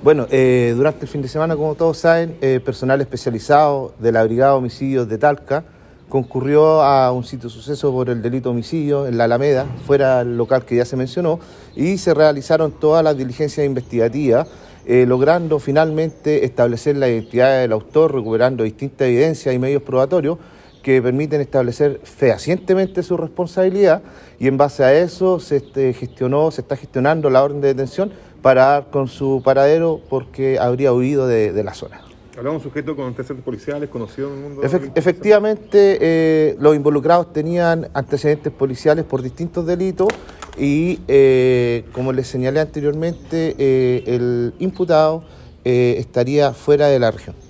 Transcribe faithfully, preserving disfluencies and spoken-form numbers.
Bueno, eh, durante el fin de semana, como todos saben, eh, personal especializado de la Brigada de Homicidios de Talca concurrió a un sitio de suceso por el delito de homicidio en la Alameda, fuera del local que ya se mencionó, y se realizaron todas las diligencias investigativas, eh, logrando finalmente establecer la identidad del autor, recuperando distintas evidencias y medios probatorios que permiten establecer fehacientemente su responsabilidad, y en base a eso se este, gestionó, se está gestionando la orden de detención para dar con su paradero porque habría huido de, de la zona. Hablamos de un sujeto con antecedentes policiales, conocido en el mundo. Efe efectivamente, eh, los involucrados tenían antecedentes policiales por distintos delitos y, eh, como les señalé anteriormente, eh, el imputado eh, estaría fuera de la región.